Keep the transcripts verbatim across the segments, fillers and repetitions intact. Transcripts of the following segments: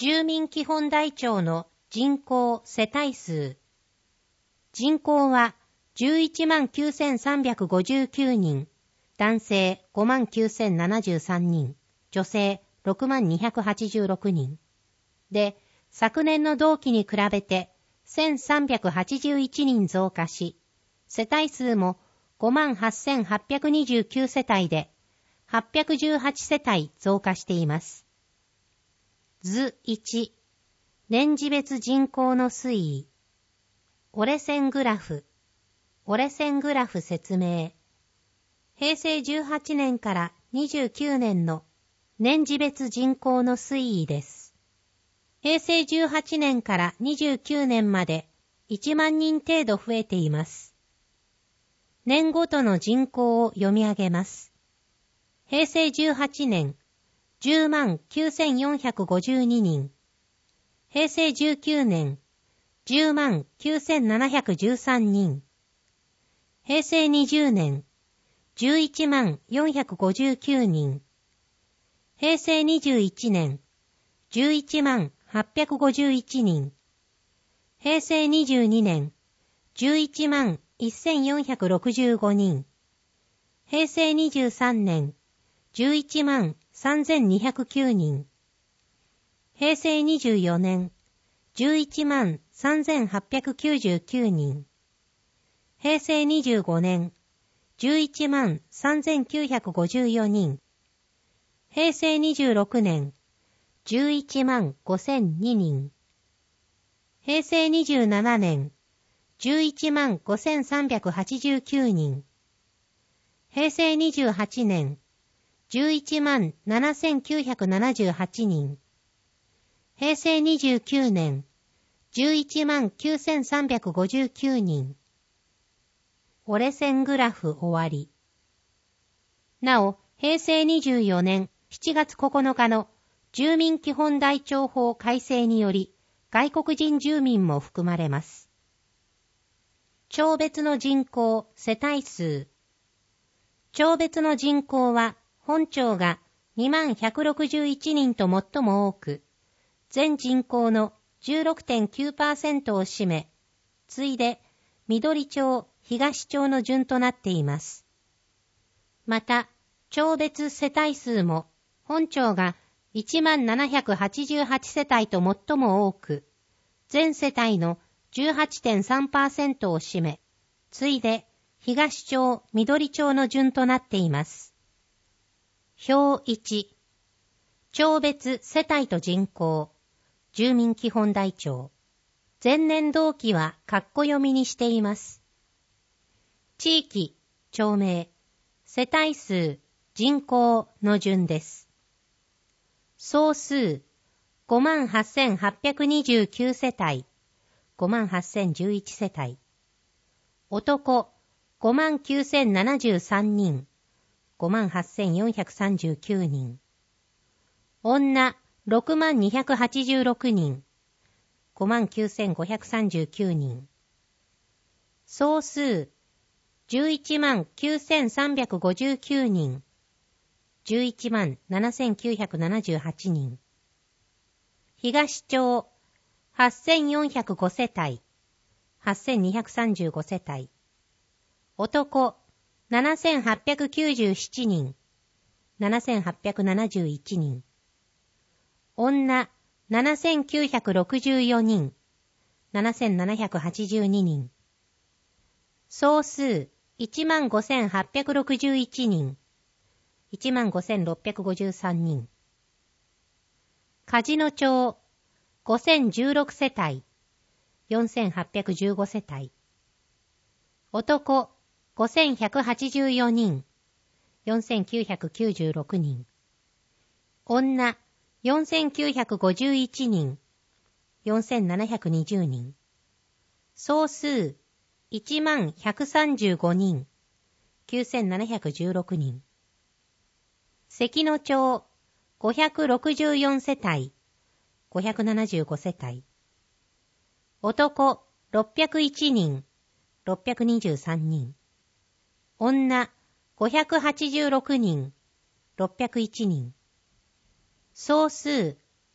住民基本台帳の人口世帯数。人口は じゅういちまんきゅうせんさんびゃくごじゅうきゅうにん、男性 ごまんきゅうせんななじゅうさんにん、女性 ろくまんにひゃくはちじゅうろくにん。で、昨年の同期に比べてせんさんびゃくはちじゅういちにん増加し、世帯数も ごまんはっせんはっぴゃくにじゅうきゅう 世帯ではっぴゃくじゅうはち世帯増加しています。図いち、年次別人口の推移。折れ線グラフ。折れ線グラフ説明。へいせいじゅうはちねんからにじゅうきゅうねんの年次別人口の推移です。へいせいじゅうはちねんからにじゅうきゅうねんまでいちまんにん程度増えています。年ごとの人口を読み上げます。へいせいじゅうはちねん、じゅうまんきゅうせんよんひゃくごじゅうににん。へいせいじゅうきゅうねん、じゅうまんきゅうせんななひゃくじゅうさんにん。へいせいにじゅうねん、じゅういちまんよんひゃくごじゅうきゅうにん。へいせいにじゅういちねん、じゅういちまんはっぴゃくごじゅういちにん。へいせいにじゅうにねん、じゅういちまんせんよんひゃくろくじゅうごにん。へいせいにじゅうさんねん、じゅういちまんさんぜんにひゃくきゅうにん。へいせいにじゅうよねん、じゅういちまんさんぜんはっぴゃくきゅうじゅうきゅうにん。へいせいにじゅうごねん、じゅういちまんさんぜんきゅうひゃくごじゅうよにん。へいせいにじゅうろくねん、じゅういちまんごせんににん。へいせいにじゅうななねん、じゅういちまんごせんさんびゃくはちじゅうきゅうにん。へいせいにじゅうはちねん、じゅういちまんななせんきゅうひゃくななじゅうはちにん。へいせいにじゅうきゅうねん、じゅういちまんきゅうせんさんびゃくごじゅうきゅうにん。折れ線グラフ終わり。なお、へいせいにじゅうよねんしちがつここのかの住民基本台帳法改正により、外国人住民も含まれます。町別の人口、世帯数。町別の人口は、本町がにまんひゃくろくじゅういちにんと最も多く、全人口の じゅうろくてんきゅうパーセント を占め、次いで緑町、東町の順となっています。また、町別世帯数も、本町が いちまんななひゃくはちじゅうはち 世帯と最も多く、全世帯の じゅうはちてんさんパーセント を占め、次いで東町、緑町の順となっています。表いち、町別世帯と人口、住民基本台帳。前年同期は括弧読みにしています。地域、町名、世帯数、人口の順です。総数、ごまんはっせんはっぴゃくにじゅうきゅう 世帯、ごまんはっせんじゅういち世帯。男、ごまんきゅうせんななじゅうさんにん、ごまんはっせんよんひゃくさんじゅうきゅうにん。女、ろくまんにひゃくはちじゅうろくにん、ごまんきゅうせんごひゃくさんじゅうきゅうにん。総数、じゅういちまんきゅうせんさんびゃくごじゅうきゅうにん、じゅういちまんななせんきゅうひゃくななじゅうはちにん。東町、はっせんよんひゃくご世帯、はっせんにひゃくさんじゅうご世帯。男、ななせんはっぴゃくきゅうじゅうななにん、ななせんはっぴゃくななじゅういちにん。女、ななせんきゅうひゃくろくじゅうよにん、ななせんななひゃくはちじゅうににん。総数、いちまんごせんはっぴゃくろくじゅういちにん、いちまんごせんろっぴゃくごじゅうさんにん。梶野町、ごせんじゅうろく世帯、よんせんはっぴゃくじゅうご世帯。男、ごせんひゃくはちじゅうよにん、よんせんきゅうひゃくきゅうじゅうろくにん。女、よんせんきゅうひゃくごじゅういちにん、よんせんななひゃくにじゅうにん。総数、いちまんひゃくさんじゅうごにん、きゅうせんななひゃくじゅうろくにん。関野町、ごひゃくろくじゅうよん世帯、ごひゃくななじゅうご世帯。男、ろっぴゃくいちにん、ろっぴゃくにじゅうさんにん。女、ごひゃくはちじゅうろくにん、ろっぴゃくいちにん。総数、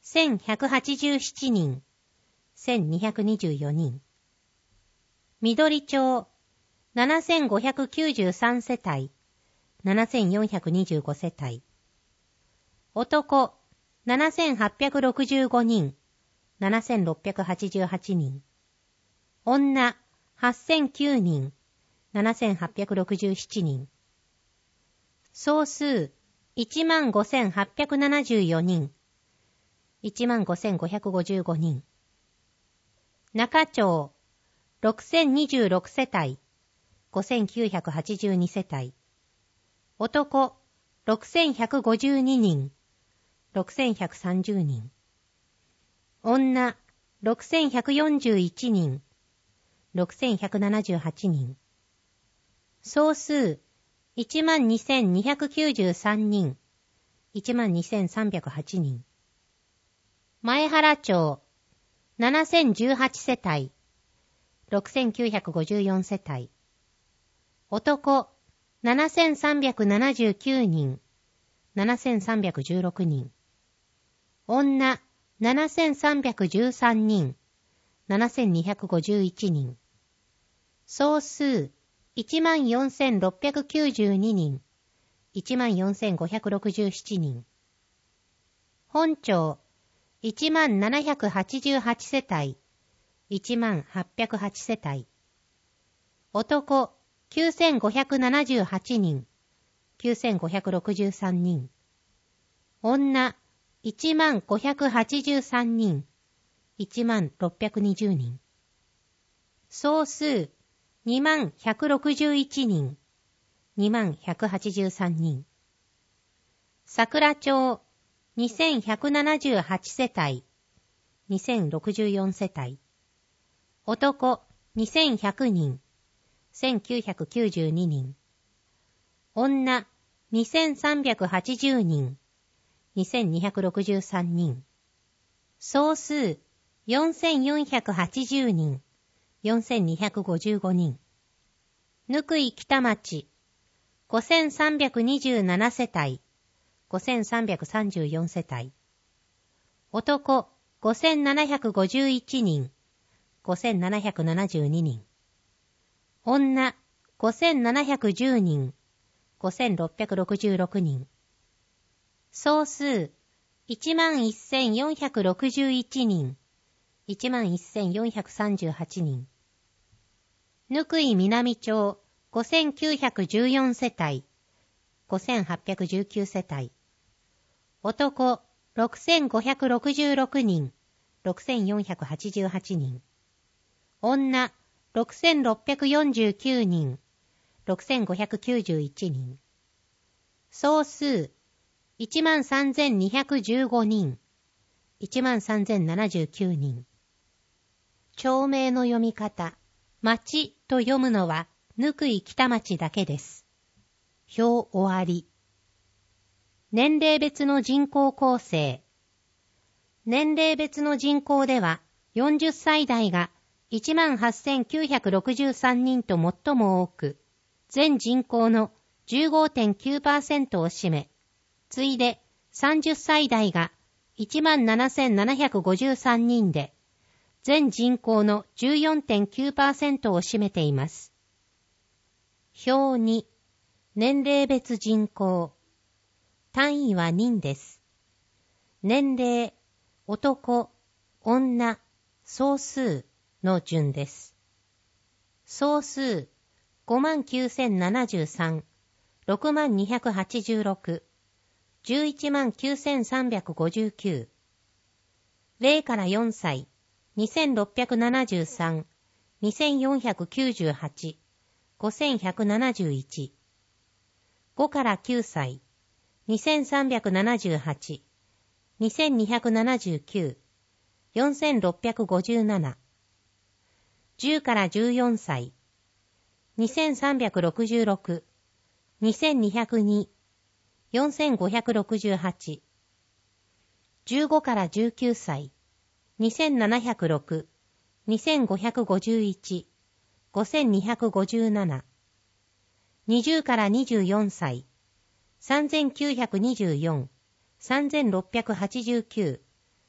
せんひゃくはちじゅうななにん、せんにひゃくにじゅうよにん。緑町、ななせんごひゃくきゅうじゅうさんせたい、ななせんよんひゃくにじゅうごせたい。男、ななせんはっぴゃくろくじゅうごにん、ななせんろっぴゃくはちじゅうはちにん。女、はっせんきゅうにん、ななせんはっぴゃくろくじゅうななにん。総数、いちまんごせんはっぴゃくななじゅうよにん、いちまんごせんごひゃくごじゅうごにん。中町、ろくせんにじゅうろくせたい、ごせんきゅうひゃくはちじゅうにせたい。男、ろくせんひゃくごじゅうににん、ろくせんひゃくさんじゅうにん。女、ろくせんひゃくよんじゅういちにん、ろくせんひゃくななじゅうはちにん。総数、いちまんにせんにひゃくきゅうじゅうさんにん、いちまんにせんさんびゃくはちにん。前原町、ななせんじゅうはちせたい、ろくせんきゅうひゃくごじゅうよんせたい。男、ななせんさんびゃくななじゅうきゅうにん、ななせんさんびゃくじゅうろくにん。女、ななせんさんびゃくじゅうさんにん、ななせんにひゃくごじゅういちにん。総数、いちまんよんせんろっぴゃくきゅうじゅうににん、いちまんよんせんごひゃくろくじゅうななにん。本町、いちまんななひゃくはちじゅうはちせたい、いちまんはっぴゃくはちせたい。男、きゅうせんごひゃくななじゅうはちにん、きゅうせんごひゃくろくじゅうさんにん。女、いちまんごひゃくはちじゅうさんにん、いちまんろっぴゃくにじゅうにん。総数、にまんひゃくろくじゅういちにん、にまんひゃくはちじゅうさんにん。桜町、にせんひゃくななじゅうはちせたい、にせんろくじゅうよんせたい。男、にせんひゃくにん、せんきゅうひゃくきゅうじゅうににん。女、にせんさんびゃくはちじゅうにん、にせんにひゃくろくじゅうさんにん。総数、よんせんよんひゃくはちじゅうにん、よんせんにひゃくごじゅうごにん。ぬくい北町、ごせんさんびゃくにじゅうななせたい、ごせんさんびゃくさんじゅうよんせたい。男、ごせんななひゃくごじゅういちにん、ごせんななひゃくななじゅうににん。女、ごせんななひゃくじゅうにん、ごせんろっぴゃくろくじゅうろくにん。総数、いちまんせんよんひゃくろくじゅういちにん、いちまんせんよんひゃくさんじゅうはちにん。ぬくい南町、ごせんきゅうひゃくじゅうよんせたい、ごせんはっぴゃくじゅうきゅうせたい。男、ろくせんごひゃくろくじゅうろくにん、ろくせんよんひゃくはちじゅうはちにん。女、ろくせんろっぴゃくよんじゅうきゅうにん、ろくせんごひゃくきゅうじゅういちにん。総数、いちまんさんぜんにひゃくじゅうごにん、いちまんさんぜんななじゅうきゅうにん。町名の読み方、町と読むのは、ぬくい北町だけです。表終わり。年齢別の人口構成。年齢別の人口では、よんじゅっさい代が いちまんはっせんきゅうひゃくろくじゅうさんにんと最も多く、全人口の じゅうごてんきゅうパーセント を占め、次いでさんじゅっさい代が いちまんななせんななひゃくごじゅうさんにんで、全人口の じゅうよんてんきゅうパーセント を占めています。表に、年齢別人口。単位は人です。年齢、男、女、総数の順です。総数、ごまんきゅうせんななじゅうさん、ろくまんにひゃくはちじゅうろく、じゅういちまんきゅうせんさんびゃくごじゅうきゅう。ゼロからよんさい、にせんろっぴゃくななじゅうさん、にせんよんひゃくきゅうじゅうはち、ごせんひゃくななじゅういち。ごからきゅうさい、にせんさんびゃくななじゅうはち、にせんにひゃくななじゅうきゅう、よんせんろっぴゃくごじゅうなな。じゅうからじゅうよんさい、にせんさんびゃくろくじゅうろく、にせんにひゃくに、よんせんごひゃくろくじゅうはち。じゅうごからじゅうきゅうさい、にせんななひゃくろく、にせんごひゃくごじゅういち、ごせんにひゃくごじゅうなな。にじゅうからにじゅうよんさい、さんぜんきゅうひゃくにじゅうよん、さんぜんろっぴゃくはちじゅうきゅう、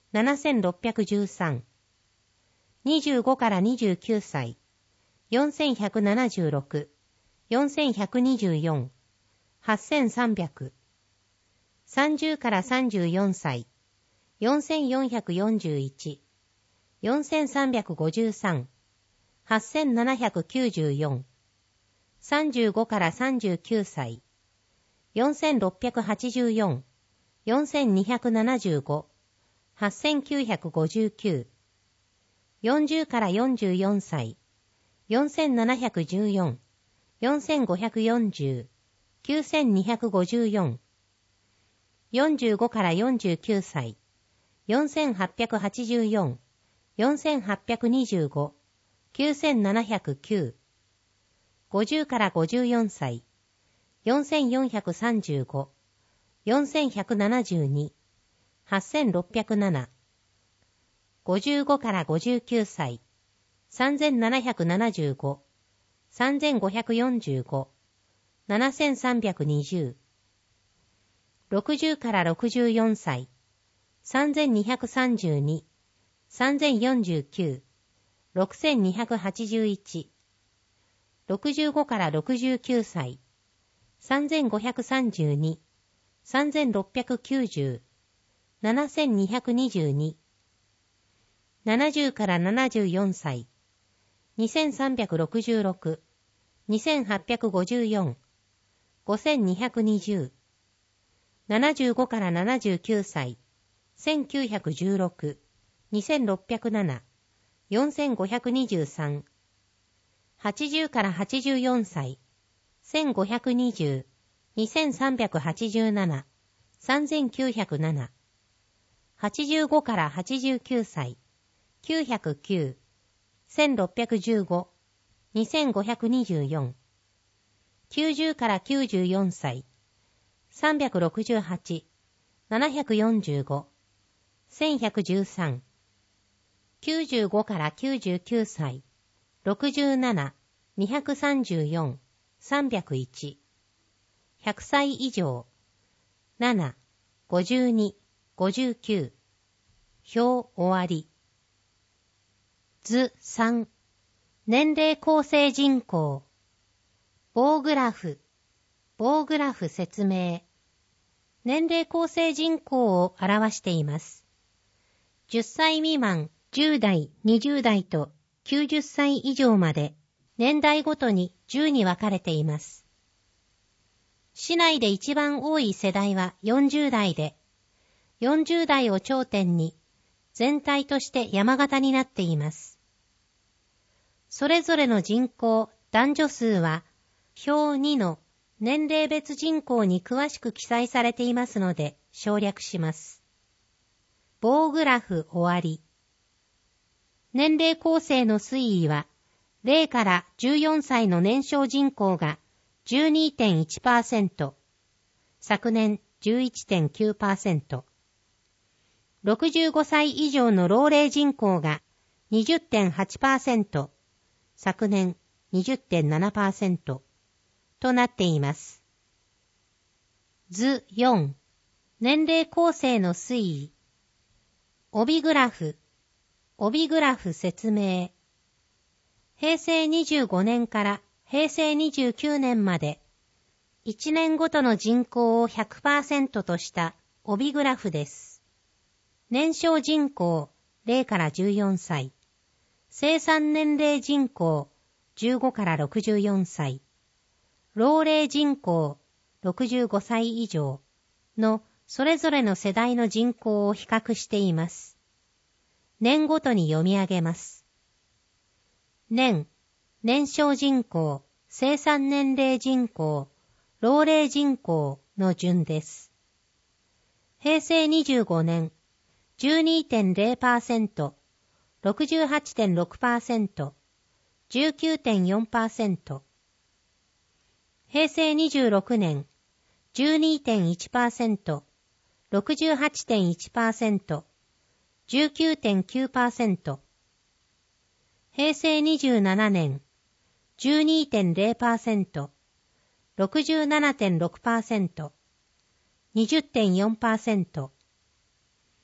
ななせんろっぴゃくじゅうさん。にじゅうごからにじゅうきゅうさい、よんせんひゃくななじゅうろく、よんせんひゃくにじゅうよん、はっせんさんびゃく。さんじゅうからさんじゅうよんさい、よんせんよんひゃくよんじゅういち、よんせんさんびゃくごじゅうさん、はっせんななひゃくきゅうじゅうよん。さんじゅうごからさんじゅうきゅうさい、よんせんろっぴゃくはちじゅうよん、よんせんにひゃくななじゅうご、はっせんきゅうひゃくごじゅうきゅう。よんじゅうからよんじゅうよんさい、よんせんななひゃくじゅうよん、よんせんごひゃくよんじゅう、きゅうせんにひゃくごじゅうよん。よんじゅうごからよんじゅうきゅうさい、よんせんはっぴゃくはちじゅうよん、よんせんはっぴゃくにじゅうご、きゅうせんななひゃくきゅう。ごじゅうからごじゅうよんさい、よんせんよんひゃくさんじゅうご、よんせんひゃくななじゅうに、はっせんろっぴゃくなな。ごじゅうごからごじゅうきゅうさい、さんぜんななひゃくななじゅうご、さんぜんごひゃくよんじゅうご、ななせんさんびゃくにじゅう。ろくじゅうからろくじゅうよんさい、さんぜんにひゃくさんじゅうに、さんぜんよんじゅうきゅう、ろくせんにひゃくはちじゅういち。ろくじゅうごからろくじゅうきゅうさい、さんぜんごひゃくさんじゅうに、さんぜんろっぴゃくきゅうじゅう、ななせんにひゃくにじゅうに。ななじゅうからななじゅうよんさい、にせんさんびゃくろくじゅうろく、にせんはっぴゃくごじゅうよん、ごせんにひゃくにじゅう。ななじゅうごからななじゅうきゅうさい、せんきゅうひゃくじゅうろく、にせんろっぴゃくなな、よんせんごひゃくにじゅうさん。はちじゅうからはちじゅうよんさい、せんごひゃくにじゅう、にせんさんびゃくはちじゅうなな、さんぜんきゅうひゃくなな。はちじゅうごからはちじゅうきゅうさい、きゅうひゃくきゅう、せんろっぴゃくじゅうご、にせんごひゃくにじゅうよん。きゅうじゅうからきゅうじゅうよんさい、さんびゃくろくじゅうはち、ななひゃくよんじゅうご、せんひゃくじゅうさん。きゅうじゅうごからきゅうじゅうきゅうさい、ろくじゅうなな、にひゃくさんじゅうよん、さんびゃくいち。ひゃくさい以上、なな、ごじゅうに、ごじゅうきゅう。表終わり。図さん、年齢構成人口。棒グラフ。棒グラフ説明。年齢構成人口を表しています。じゅっさい未満、じゅう代、にじゅう代ときゅうじゅっさい以上まで年代ごとにじゅうに分かれています。市内で一番多い世代はよんじゅう代で、よんじゅう代を頂点に全体として山形になっています。それぞれの人口、男女数は表にの年齢別人口に詳しく記載されていますので省略します。棒グラフ終わり。年齢構成の推移はゼロからじゅうよんさいの年少人口が じゅうにてんいちパーセント、昨年 じゅういってんきゅうパーセント、ろくじゅうごさい以上の老齢人口が にじゅってんはちパーセント、昨年 にじゅってんななパーセント となっています。図よん、年齢構成の推移。帯グラフ。帯グラフ説明。へいせいにじゅうごねんからへいせいにじゅうきゅうねんまで、いちねんごとの人口を ひゃくパーセント とした帯グラフです。年少人口ゼロからじゅうよんさい、生産年齢人口じゅうごからろくじゅうよんさい、老齢人口ろくじゅうごさい以上のそれぞれの世代の人口を比較しています。年ごとに読み上げます。年、年少人口、生産年齢人口、老齢人口の順です。へいせいにじゅうごねん、じゅうにてんゼロパーセント、ろくじゅうはちてんろくパーセント、じゅうきゅうてんよんパーセント。へいせいにじゅうろくねん、じゅうにてんいちパーセント、ろくじゅうはちてんいちパーセント、じゅうきゅうてんきゅうパーセント。へいせいにじゅうななねん、じゅうにてんゼロパーセント、ろくじゅうななてんろくパーセント、にじゅってんよんパーセント。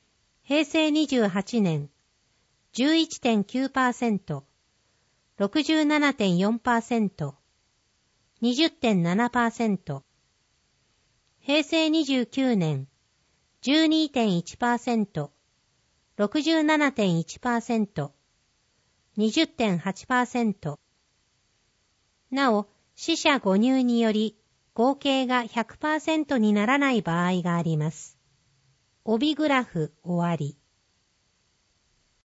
平成にじゅうはちねん じゅういってんきゅうパーセント、ろくじゅうななてんよんパーセント、にじゅってんななパーセント。平成にじゅうきゅうねん じゅうにてんいちパーセント、ろくじゅうななてんいちパーセント、にじゅってんはちパーセント。なお、四捨五入により合計が ひゃくパーセント にならない場合があります。帯グラフ終わり。